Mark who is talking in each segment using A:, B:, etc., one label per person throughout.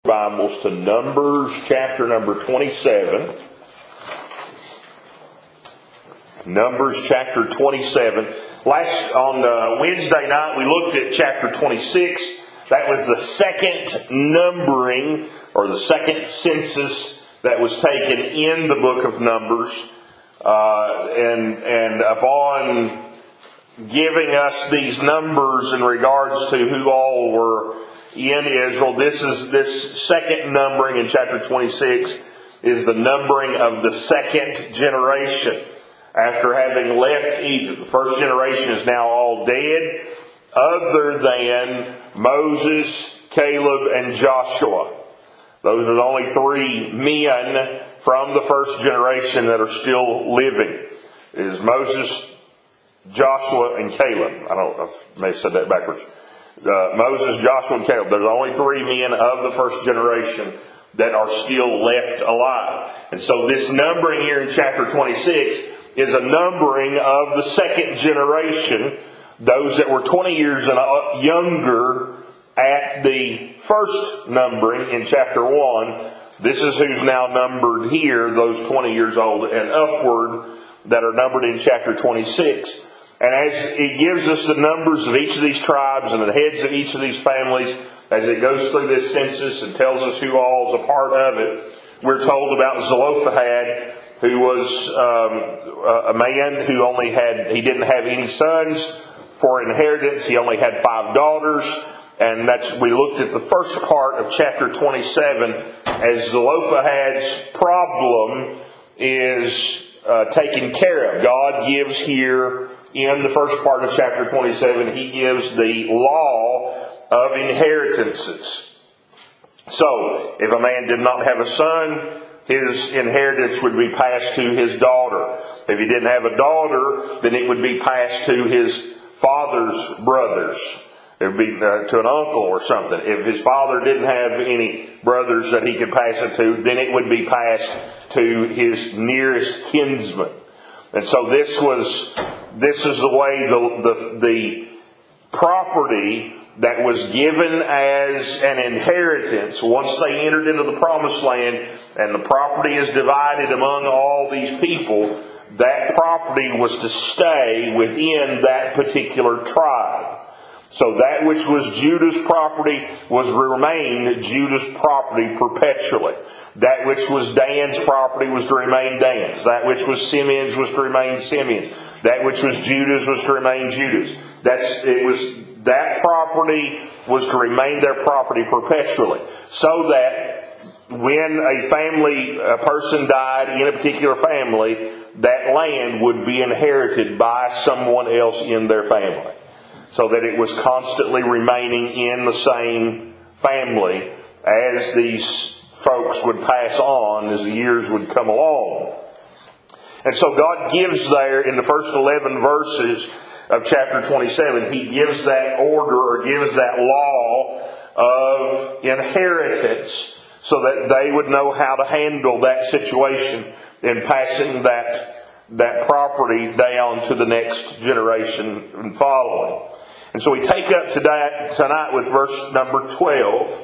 A: Bibles to Numbers chapter number 27. Numbers chapter 27. On Wednesday night we looked at chapter 26. That was the second numbering or the second census that was taken in the book of Numbers. And upon giving us these numbers in regards to who all were in Israel, this second numbering in chapter 26 is the numbering of the second generation after having left Egypt. The first generation is now all dead, other than Moses, Caleb, and Joshua. Those are the only three men from the first generation that are still living. It is Moses, Joshua, and Caleb. I may have said that backwards. Moses, Joshua, and Caleb. There's only three men of the first generation that are still left alive. And so this numbering here in chapter 26 is a numbering of the second generation, those that were 20 years and younger at the first numbering in chapter 1. This is who's now numbered here, those 20 years old and upward that are numbered in chapter 26. And as it gives us the numbers of each of these tribes and the heads of each of these families, as it goes through this census and tells us who all is a part of it, we're told about Zelophehad, who was a man who he didn't have any sons for inheritance. He only had 5 daughters. And we looked at the first part of chapter 27 as Zelophehad's problem is taken care of. God gives here in the first part of chapter 27, He gives the law of inheritances. So, if a man did not have a son, his inheritance would be passed to his daughter. If he didn't have a daughter, then it would be passed to his father's brothers. It would be to an uncle or something. If his father didn't have any brothers that he could pass it to, then it would be passed to his nearest kinsman. And so this is the way the property that was given as an inheritance once they entered into the promised land, and the property is divided among all these people, that property was to stay within that particular tribe. So that which was Judah's property was remain Judah's property perpetually. That which was Dan's property was to remain Dan's. That which was Simeon's was to remain Simeon's. That which was Judah's was to remain Judah's. That property was to remain their property perpetually. So that when a person died in a particular family, that land would be inherited by someone else in their family. So that it was constantly remaining in the same family as these folks would pass on as the years would come along. And so God gives there in the first 11 verses of chapter 27, He gives that order or gives that law of inheritance so that they would know how to handle that situation in passing that property down to the next generation and following. And so we take up tonight with verse number 12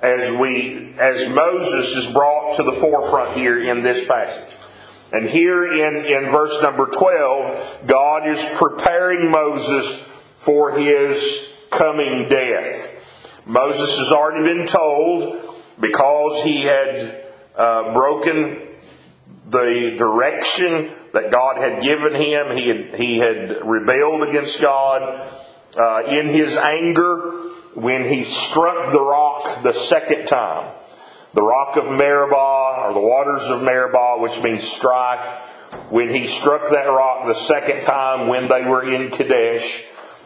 A: as Moses is brought to the forefront here in this passage. And here in verse number 12, God is preparing Moses for his coming death. Moses has already been told, because he had broken the direction that God had given him, he had rebelled against God. In his anger, when he struck the rock the second time, the rock of Meribah, or the waters of Meribah, which means strife, when he struck that rock the second time when they were in Kadesh,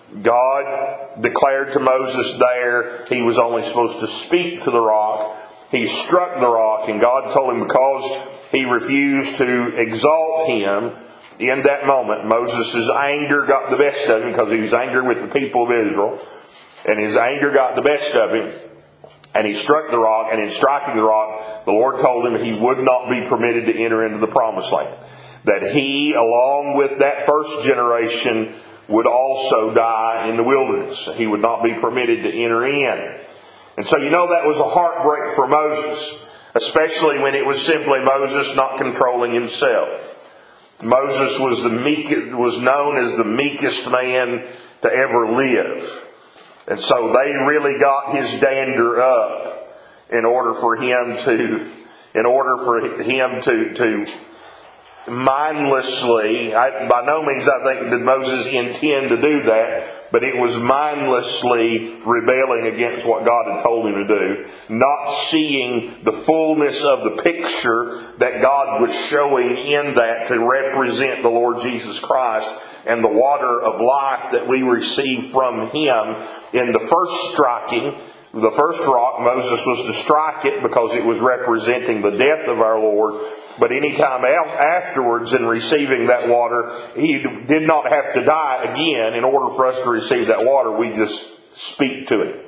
A: God declared to Moses there he was only supposed to speak to the rock. He struck the rock, and God told him because he refused to exalt him, in that moment, Moses' anger got the best of him because he was angry with the people of Israel. And his anger got the best of him. And he struck the rock. And in striking the rock, the Lord told him he would not be permitted to enter into the promised land. That he, along with that first generation, would also die in the wilderness. He would not be permitted to enter in. And so that was a heartbreak for Moses, especially when it was simply Moses not controlling himself. Moses was known as the meekest man to ever live. And so they really got his dander up in order for him to mindlessly, by no means I think did Moses intend to do that, but it was mindlessly rebelling against what God had told him to do, not seeing the fullness of the picture that God was showing in that to represent the Lord Jesus Christ and the water of life that we receive from Him. In the first striking, the first rock, Moses was to strike it because it was representing the death of our Lord. But any time afterwards in receiving that water, he did not have to die again in order for us to receive that water. We just speak to Him.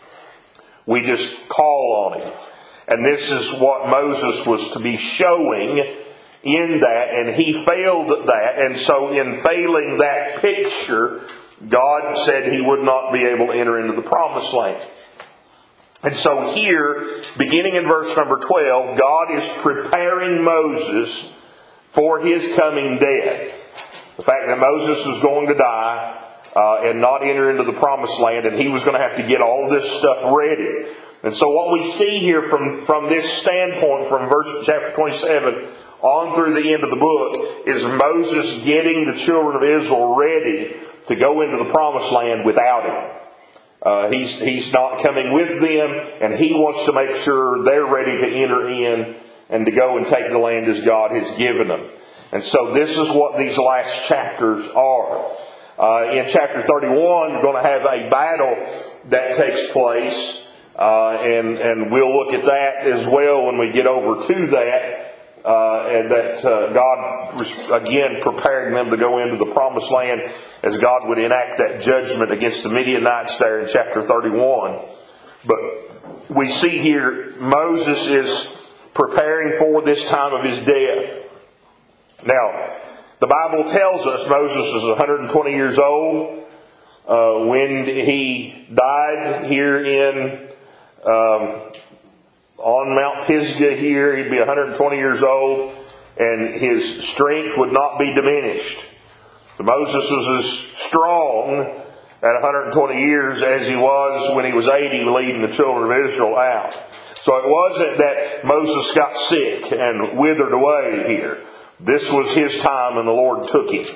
A: We just call on Him. And this is what Moses was to be showing in that, and he failed at that. And so in failing that picture, God said he would not be able to enter into the promised land. And so here, beginning in verse number 12, God is preparing Moses for his coming death. The fact that Moses was going to die and not enter into the promised land, and he was going to have to get all this stuff ready. And so what we see here from this standpoint, from chapter 27 on through the end of the book, is Moses getting the children of Israel ready to go into the promised land without him. He's not coming with them, and he wants to make sure they're ready to enter in and to go and take the land as God has given them. And so this is what these last chapters are. In chapter 31, you're going to have a battle that takes place, and we'll look at that as well when we get over to that. And that God was again preparing them to go into the promised land as God would enact that judgment against the Midianites there in chapter 31. But we see here Moses is preparing for this time of his death. Now, the Bible tells us Moses was 120 years old when he died here in on Mount Pisgah here. He'd be 120 years old, and his strength would not be diminished. So Moses was as strong at 120 years as he was when he was 80 leading the children of Israel out. So it wasn't that Moses got sick and withered away here. This was his time, and the Lord took him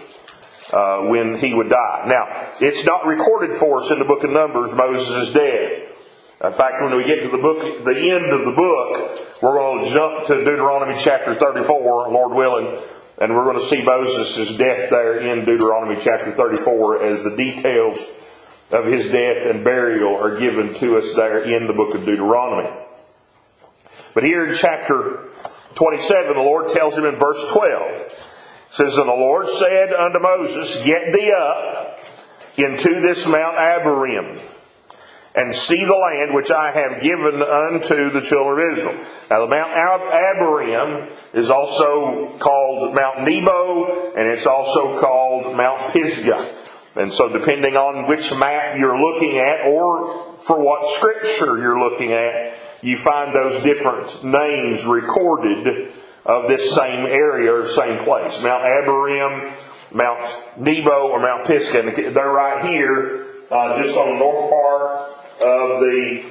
A: when he would die. Now, it's not recorded for us in the book of Numbers, Moses' death. In fact, when we get to the end of the book, we're going to jump to Deuteronomy chapter 34, Lord willing, and we're going to see Moses' death there in Deuteronomy chapter 34 as the details of his death and burial are given to us there in the book of Deuteronomy. But here in chapter 27, the Lord tells him in verse 12, it says, "And the Lord said unto Moses, Get thee up into this Mount Abarim, and see the land which I have given unto the children of Israel." Now the Mount Abarim is also called Mount Nebo, and it's also called Mount Pisgah. And so depending on which map you're looking at, or for what scripture you're looking at, you find those different names recorded of this same area or same place. Mount Abarim, Mount Nebo, or Mount Pisgah. And they're right here, just on the north part of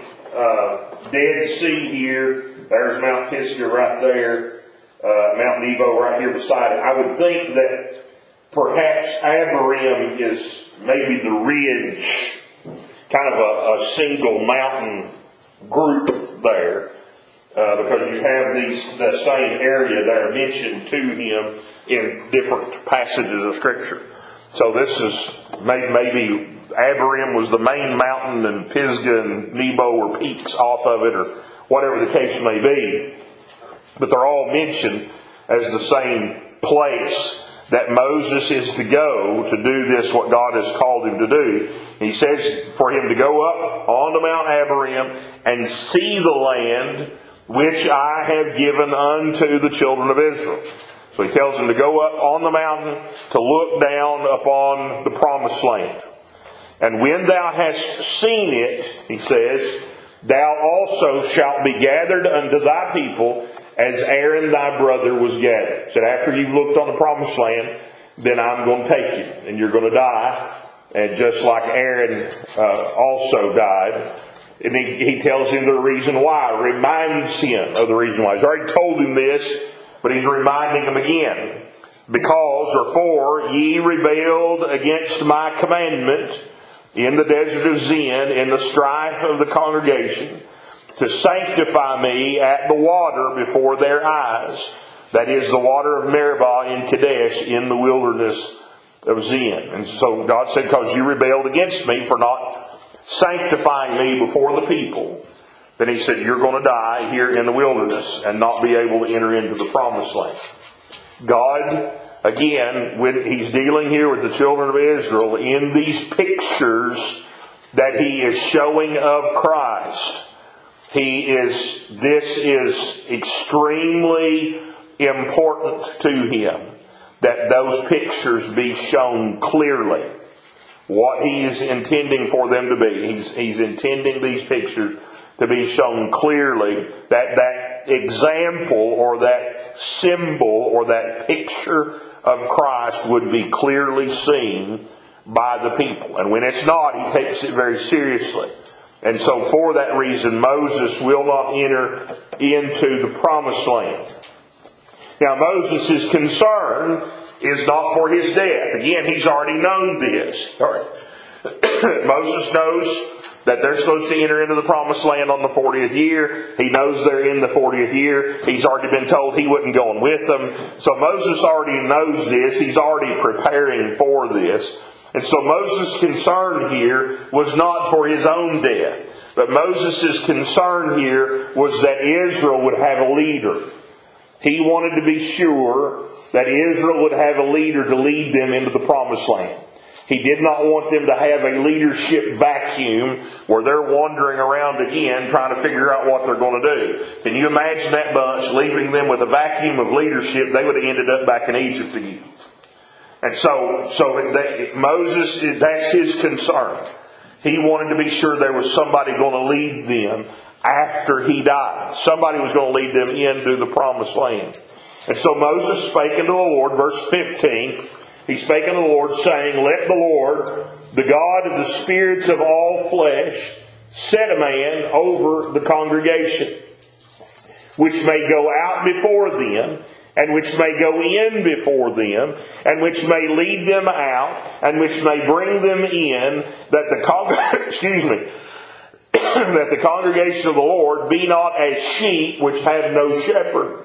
A: the Dead Sea here. There's Mount Pisgah right there. Mount Nebo right here beside it. I would think that perhaps Abarim is maybe the ridge, kind of a single mountain group there, because you have that same area there mentioned to him in different passages of Scripture. So this is maybe Abarim was the main mountain, and Pisgah and Nebo were peaks off of it, or whatever the case may be. But they're all mentioned as the same place that Moses is to go to do this, what God has called him to do. He says for him to go up onto Mount Abarim and see the land which I have given unto the children of Israel. So he tells him to go up on the mountain to look down upon the promised land. "And when thou hast seen it," he says, Thou also shalt be gathered unto thy people, as Aaron thy brother was gathered. He said, after you've looked on the promised land, then I'm going to take you, and you're going to die. And just like Aaron also died. And he tells him the reason why, reminds him of the reason why. He's already told him this, but he's reminding him again. Because, or for, ye rebelled against my commandment in the desert of Zin, in the strife of the congregation, to sanctify me at the water before their eyes. That is the water of Meribah in Kadesh in the wilderness of Zin. And so God said, because you rebelled against me for not sanctifying me before the people, then He said, you're going to die here in the wilderness and not be able to enter into the promised land. God, again, when He's dealing here with the children of Israel, in these pictures that He is showing of Christ, this is extremely important to Him, that those pictures be shown clearly. What He is intending for them to be. He's intending these pictures to be shown clearly, that example or that symbol or that picture of Christ would be clearly seen by the people. And when it's not, He takes it very seriously. And so for that reason, Moses will not enter into the promised land. Now Moses' concern is not for his death. Again, he's already known this. Moses knows that they're supposed to enter into the promised land on the 40th year. He knows they're in the 40th year. He's already been told he wasn't going with them. So Moses already knows this. He's already preparing for this. And so Moses' concern here was not for his own death. But Moses' concern here was that Israel would have a leader. He wanted to be sure that Israel would have a leader to lead them into the promised land. He did not want them to have a leadership vacuum where they're wandering around again trying to figure out what they're going to do. Can you imagine that bunch leaving them with a vacuum of leadership? They would have ended up back in Egypt again. And so Moses, that's his concern. He wanted to be sure there was somebody going to lead them after he died. Somebody was going to lead them into the promised land. And so Moses spake unto the Lord, verse 15, he spake unto the Lord, saying, Let the Lord, the God of the spirits of all flesh, set a man over the congregation, which may go out before them, and which may go in before them, and which may lead them out, and which may bring them in, that that the congregation of the Lord be not as sheep which have no shepherd.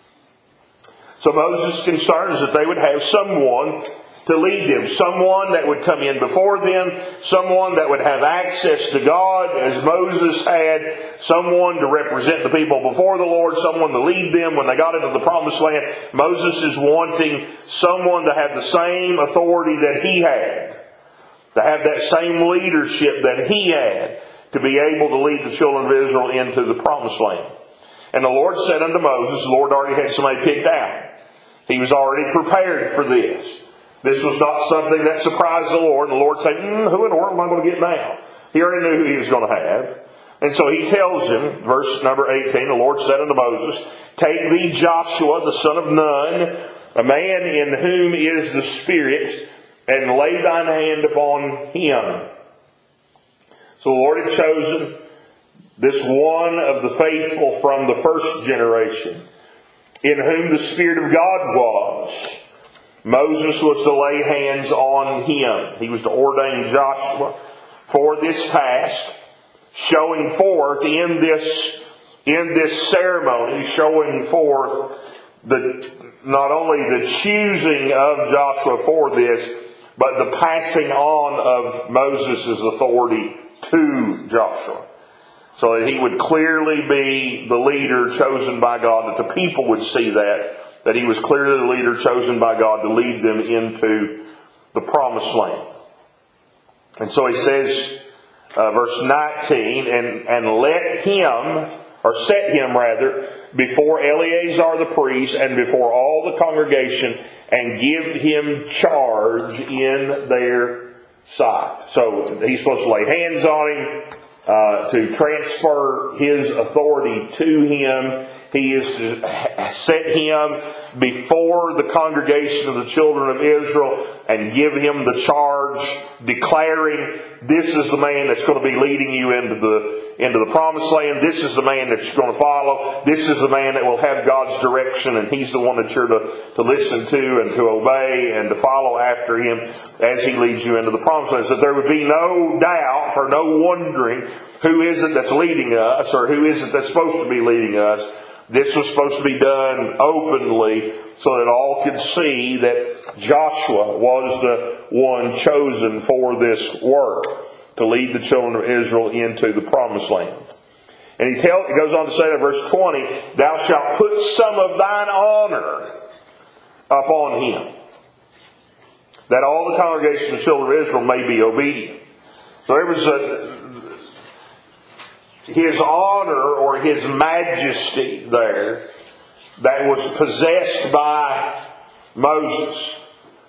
A: So Moses' concern is that they would have someone to lead them. Someone that would come in before them. Someone that would have access to God as Moses had. Someone to represent the people before the Lord. Someone to lead them when they got into the promised land. Moses is wanting someone to have the same authority that he had. To have that same leadership that he had. To be able to lead the children of Israel into the promised land. And the Lord said unto Moses, the Lord already had somebody picked out. He was already prepared for this. This was not something that surprised the Lord. And the Lord said, who in the world am I going to get now? He already knew who he was going to have. And so he tells him, verse number 18, the Lord said unto Moses, Take thee Joshua, the son of Nun, a man in whom is the Spirit, and lay thine hand upon him. So the Lord had chosen this one of the faithful from the first generation, in whom the Spirit of God was. Moses was to lay hands on him. He was to ordain Joshua for this task, showing forth in this ceremony, showing forth not only the choosing of Joshua for this, but the passing on of Moses' authority to Joshua. So that he would clearly be the leader chosen by God, that the people would see that he was clearly the leader chosen by God to lead them into the promised land. And so he says, verse 19, and let him, or set him rather, before Eleazar the priest and before all the congregation, and give him charge in their sight. So he's supposed to lay hands on him, to transfer his authority to him. He is to set him before the congregation of the children of Israel and give him the charge, declaring, this is the man that's going to be leading you into the promised land. This is the man that you're going to follow. This is the man that will have God's direction, and he's the one that you're to listen to and to obey and to follow after him as he leads you into the promised land. So there would be no doubt or no wondering who is it that's leading us or who is it that's supposed to be leading us. This was supposed to be done openly so that all could see that Joshua was the one chosen for this work to lead the children of Israel into the promised land. And he goes on to say in verse 20, thou shalt put some of thine honor upon him, that all the congregation of the children of Israel may be obedient. So there was his honor or his majesty there that was possessed by Moses.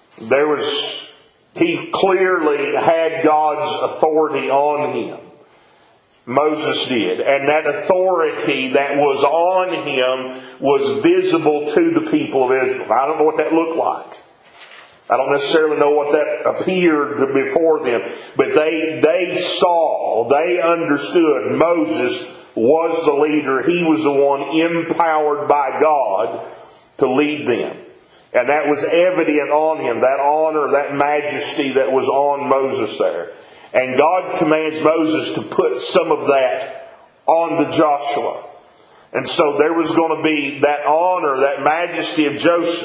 A: He clearly had God's authority on him. Moses did. And that authority that was on him was visible to the people of Israel. I don't know what that looked like. I don't necessarily know what that appeared before them, but they saw, they understood Moses was the leader. He was the one empowered by God to lead them. And that was evident on him, that honor, that majesty that was on Moses there. And God commands Moses to put some of that on to Joshua. And so there was going to be that honor, that majesty of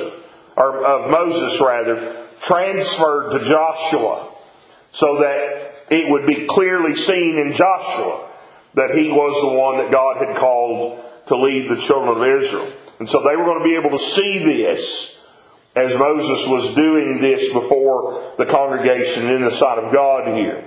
A: Moses transferred to Joshua, so that it would be clearly seen in Joshua that he was the one that God had called to lead the children of Israel. And so they were going to be able to see this as Moses was doing this before the congregation in the sight of God here.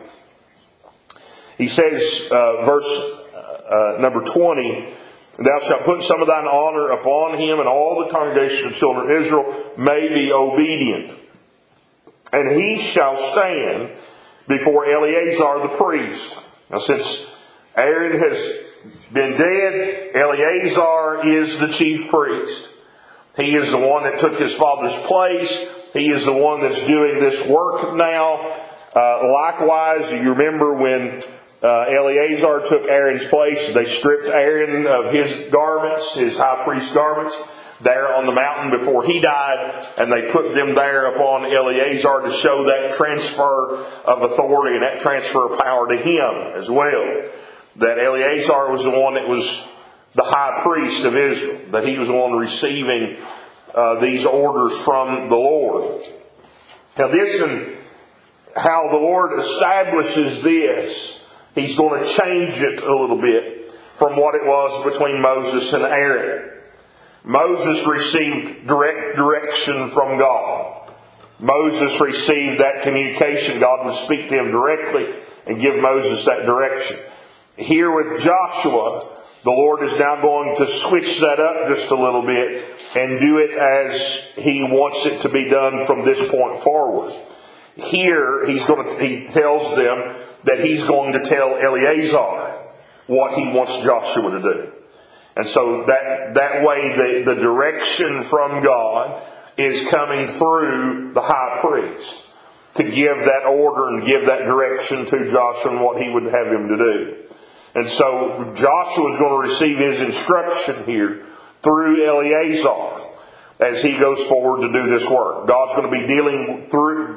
A: He says, verse number 20, thou shalt put some of thine honor upon him, and all the congregation of the children of Israel may be obedient. And he shall stand before Eleazar the priest. Now since Aaron has been dead, Eleazar is the chief priest. He is the one that took his father's place. He is the one that's doing this work now. Likewise, you remember when Eleazar took Aaron's place, they stripped Aaron of his garments, his high priest garments, there on the mountain before he died, and they put them there upon Eleazar to show that transfer of authority and that transfer of power to him as well. That Eleazar was the one that was the high priest of Israel, that he was the one receiving these orders from the Lord. Now this and how the Lord establishes this, He's going to change it a little bit from what it was between Moses and Aaron. Moses received direct direction from God. Moses received that communication. God would speak to him directly and give Moses that direction. Here with Joshua, the Lord is now going to switch that up just a little bit and do it as He wants it to be done from this point forward. Here, He tells them that He's going to tell Eleazar what He wants Joshua to do. And so that way the direction from God is coming through the high priest to give that order and give that direction to Joshua and what he would have him to do. And so Joshua is going to receive his instruction here through Eleazar as he goes forward to do this work. God's going to be dealing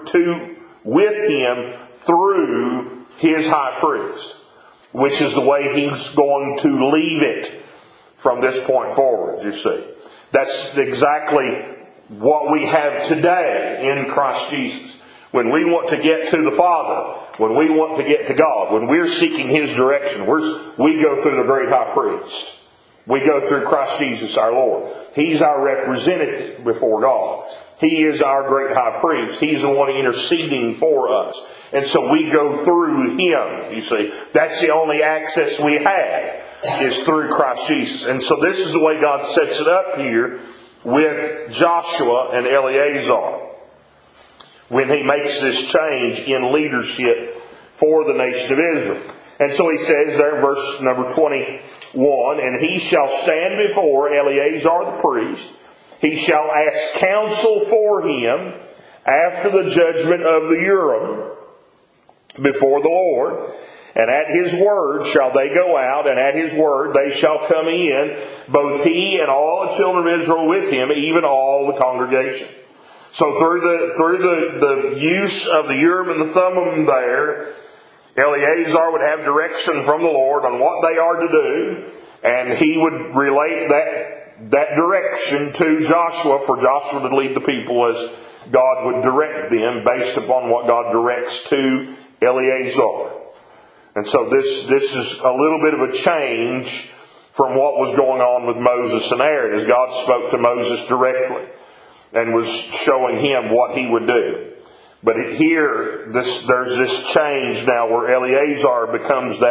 A: with him through his high priest, which is the way he's going to leave it from this point forward, you see. That's exactly what we have today in Christ Jesus. When we want to get to the Father, when we want to get to God, when we're seeking His direction, we go through the great high priest. We go through Christ Jesus our Lord. He's our representative before God. He is our great high priest. He's the one interceding for us. And so we go through Him, you see. That's the only access we have, is through Christ Jesus. And so this is the way God sets it up here with Joshua and Eleazar when He makes this change in leadership for the nation of Israel. And so he says there in verse number 21, and he shall stand before Eleazar the priest. He shall ask counsel for him after the judgment of the Urim before the Lord. And at his word shall they go out, and at his word they shall come in, both he and all the children of Israel with him, even all the congregation. So through the use of the Urim and the Thummim there, Eleazar would have direction from the Lord on what they are to do, and he would relate that direction to Joshua, for Joshua to lead the people as God would direct them based upon what God directs to Eleazar. And so this is a little bit of a change from what was going on with Moses and Aaron, as God spoke to Moses directly and was showing him what he would do. But here, there's this change now where Eleazar becomes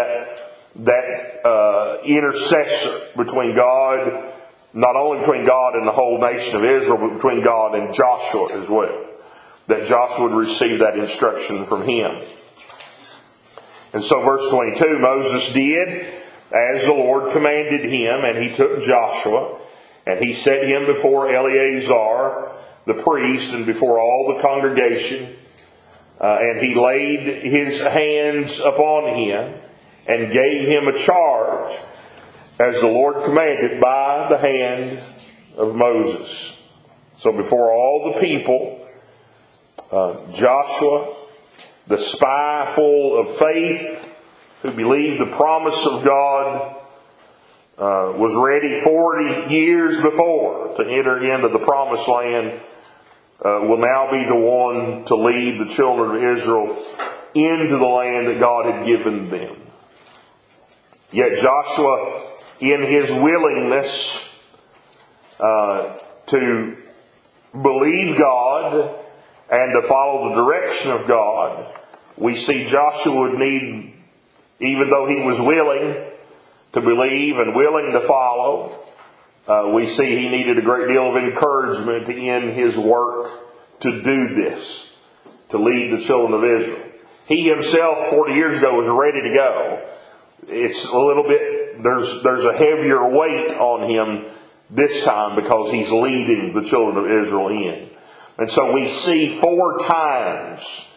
A: that intercessor between God, not only between God and the whole nation of Israel, but between God and Joshua as well. That Joshua would receive that instruction from him. And so verse 22, Moses did as the Lord commanded him, and he took Joshua, and he set him before Eleazar the priest and before all the congregation, and he laid his hands upon him and gave him a charge as the Lord commanded by the hand of Moses. So before all the people, Joshua, the spy full of faith, who believed the promise of God, was ready 40 years before to enter into the promised land, will now be the one to lead the children of Israel into the land that God had given them. Yet Joshua, in his willingness to believe God and to follow the direction of God, we see Joshua would need, even though he was willing to believe and willing to follow, we see he needed a great deal of encouragement in his work to do this, to lead the children of Israel. He himself, 40 years ago, was ready to go. It's a little bit, there's a heavier weight on him this time because he's leading the children of Israel in. And so we see four times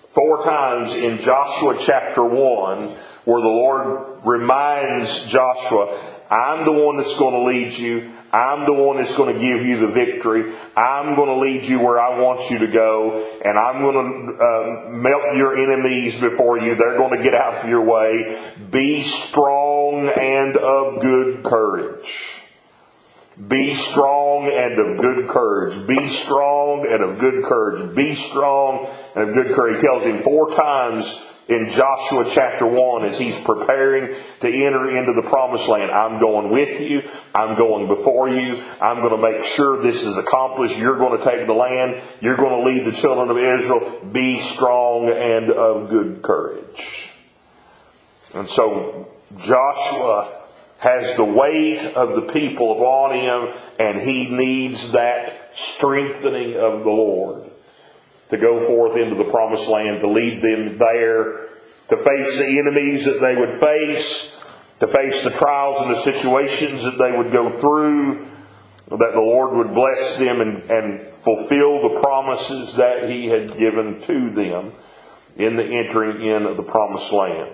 A: in Joshua chapter 1 where the Lord reminds Joshua, I'm the one that's going to lead you. I'm the one that's going to give you the victory. I'm going to lead you where I want you to go. And I'm going to melt your enemies before you. They're going to get out of your way. Be strong and of good courage. Be strong and of good courage. Be strong and of good courage. Be strong and of good courage. He tells him 4 times in Joshua chapter 1 as he's preparing to enter into the promised land. I'm going with you. I'm going before you. I'm going to make sure this is accomplished. You're going to take the land. You're going to lead the children of Israel. Be strong and of good courage. And so Joshua has the weight of the people upon him, and he needs that strengthening of the Lord to go forth into the promised land, to lead them there, to face the enemies that they would face, to face the trials and the situations that they would go through, that the Lord would bless them and fulfill the promises that He had given to them in the entering in of the promised land.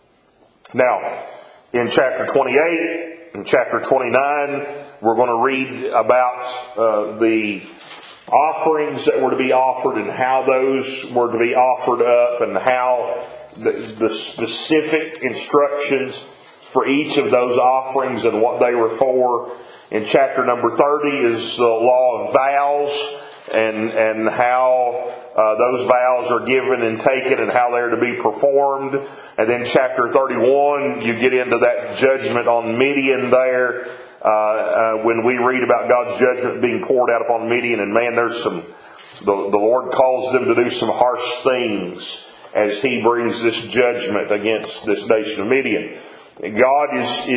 A: Now, in chapter 28 and chapter 29, we're going to read about the offerings that were to be offered and how those were to be offered up and how the specific instructions for each of those offerings and what they were for. In chapter number 30 is the law of vows and how those vows are given and taken and how they're to be performed. And then chapter 31, you get into that judgment on Midian there. When we read about God's judgment being poured out upon Midian, and man, there's the Lord calls them to do some harsh things as He brings this judgment against this nation of Midian. God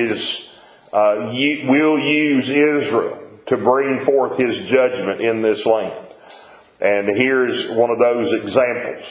A: will use Israel to bring forth His judgment in this land. And here's one of those examples.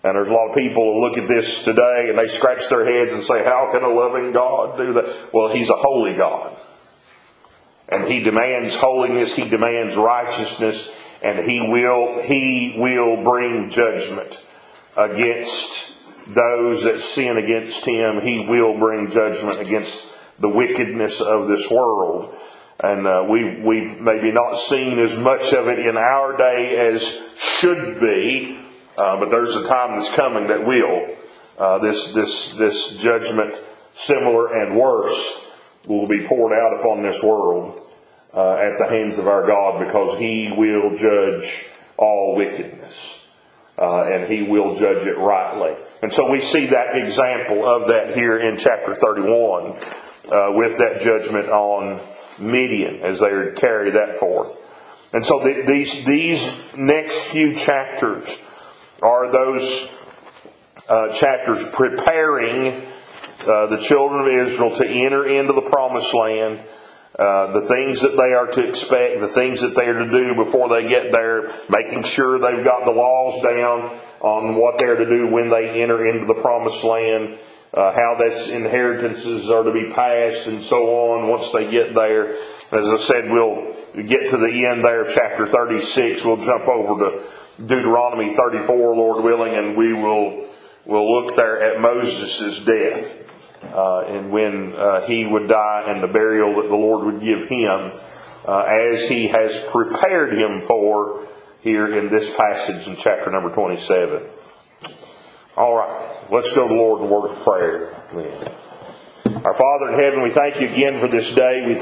A: And there's a lot of people who look at this today and they scratch their heads and say, how can a loving God do that? Well, He's a holy God. And He demands holiness, He demands righteousness, and He will bring judgment against those that sin against Him. He will bring judgment against the wickedness of this world. And we've maybe not seen as much of it in our day as should be, but there's a time that's coming that will. This judgment, similar and worse, will be poured out upon this world at the hands of our God, because He will judge all wickedness. And He will judge it rightly. And so we see that example of that here in chapter 31 with that judgment on Midian as they carry that forth. And so these next few chapters are those chapters preparing the children of Israel to enter into the promised land, the things that they are to expect, the things that they are to do before they get there, making sure they've got the laws down on what they're to do when they enter into the promised land, how those inheritances are to be passed, and so on once they get there. As I said, we'll get to the end there, chapter 36. We'll jump over to Deuteronomy 34, Lord willing, and we'll look there at Moses' death. And when he would die, and the burial that the Lord would give him, as He has prepared him for here in this passage in chapter number 27. All right, let's go to the Lord in a word of prayer. Our Father in heaven, we thank You again for this day. We